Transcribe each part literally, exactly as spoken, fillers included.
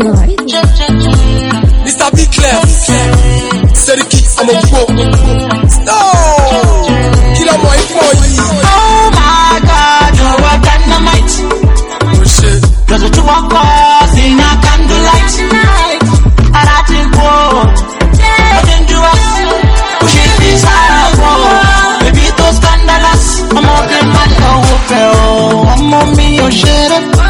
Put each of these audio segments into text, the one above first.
Mister Big Clef, Seriki, I'm a go. Stop! Kill a boy for you. Oh my God, you're a dynamite. Oh shit. Cause what you walk off in a candlelight. And I think, whoa, nothing to us. Pushing this hard, baby, those scandalous. I'm all the man, oh, I'm on me, oh shit.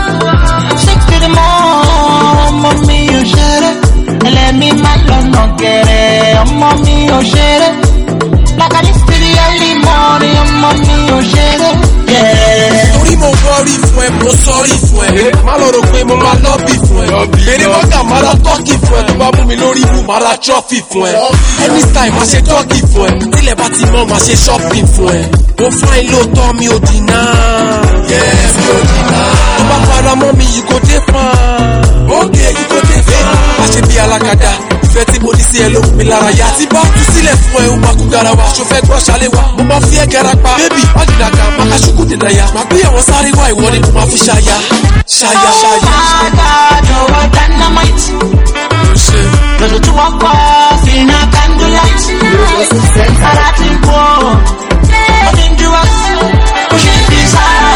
Six to the morning, I'm on me, oh shit. Let me man, no get it. I'm on me, oh shit. Like I just to the early morning, I'm on me, oh shit. Yeah. Torí mo worry fún ẹ, mo sorry fún ẹ. Má lọ rò pé mo máa lọ́bì fún ẹ. Èrè mọ́gà má ra tọ́kì fún ẹ. Tó bá mú mi lórí ibù, má ra trọ́fì fún ẹ. Anytime má ṣe tọ́kì fún ẹ. Tílẹ̀ bá ti mọ́, má ṣe shopping fún ẹ. Mo fine lóòótọ́ mi ò dìnnà. Yeah, mi ò dìnnà. Tó bá fara mọ́ mi, yìí kò dé fan. Okay, yìí kò dé fan. Má ṣe bí alákadá. Ìfẹ́ tí mo ní sí ẹ ló mú mi lára yá. Tí bá tú sílẹ̀ fún ẹ, ó máa kú garawa. Ṣo fẹ́ gbọ́ ṣálé wa? Mo máa fi ẹ́ garapa. Bébì, má dìnnà ká, má ká ṣùkú dìnnà ya. Má gbé àwọn sáré wá ìwọ ni mo máa fi ṣáya. Ṣáya, ṣáya. Oh my God, you're a dynamite. Oh shit. Cause what you walk off in a candlelight. And I think, whoa, nothing to us. Pushing this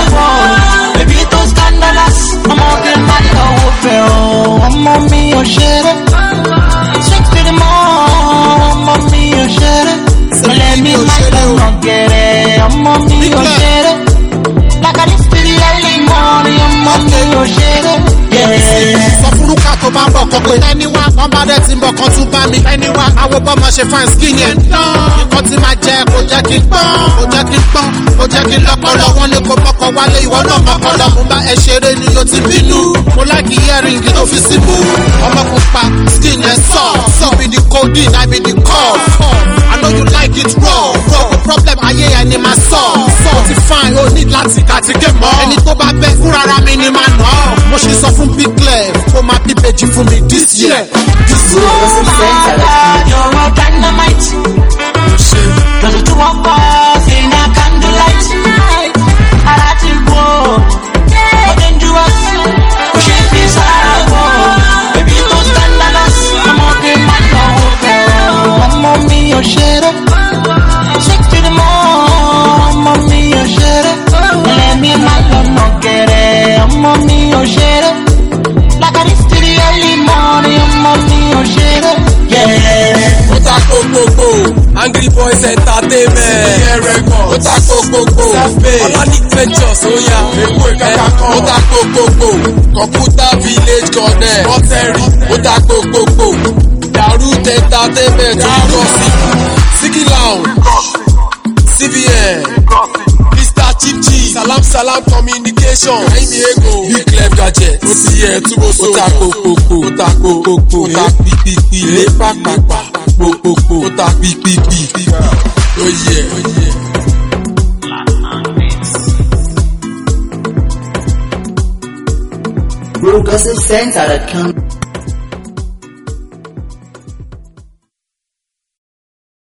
hard, baby, those scandalous. I'm all the man, oh, I'm on me, oh shit. Six to the morning, I'm on me, oh shit. So let me man, don't get it. I'm on me, oh shit. Like I just to the early morning, I'm on me, oh shit. Yeah. Sọ fúrúkà tó bá ń bọ̀ kọ́ pé ẹni wá wọ́n bá dẹ̀ ti ń bọ̀ kan tún bá mi. Ẹni wá àwọn bọ́ máa ṣe fine skin yẹn dán. Nǹkan tí máa jẹ kò jẹ́ kí n pọ́n. Kò jẹ́ kí n pọ́n. Kò jẹ́ kí n lọ́pọlọ. Wọ́n ní kò mọ́kọ̀ wálé ìwọ náà mọ́kọlọ. Mo bá ẹ ṣeré ni o ti bínú. Mo láìkí earring tó fi sí mú. Ọmọ pupa skin ẹ̀ sọ. So be the codeine, I be the cough. I know you like it raw. Raw problem ayé ẹni máa sọ. Sọ ti fine o ní láti kàtíkè mọ́. Ẹni tó bá bẹ́ fúnra ra mi ni máa nà ọ́. Mo ṣe sọ fún Big Clef kó máa bí bèjì fún mi this year. This year. Oh my God, you're a dynamite. Shit. Cause what you walk off in a candlelight. And I think, whoa, nothing to us. Pushing this hard, baby, those scandalous. I'm on the man, oh, I'm on me, oh shit. Six to the morning, I'm on me, oh shit. Let me man, no get it. I'm on me, oh shit. Like I just to the early morning, I'm on me, oh shit. Yeah. Ota kokoko, Angry Boys Entertainment. Ota kokoko, Olanic Ventures, oya. Ota kokoko, Computer Village Connect. Ota kokoko, Darut Entertainment. Sigi Lounge, C V N, Mister Chief G, Salam Salam Communication. Aimi Ego, Big Clef Gadget. Ó ti yẹ túbọ̀ so. Ota kokoko, ota kokoko, ota pipipi, lé pàpàpà. Kokoko, ota pipipi. Oh yeah, oh yeah. Bro Gossip Center dot com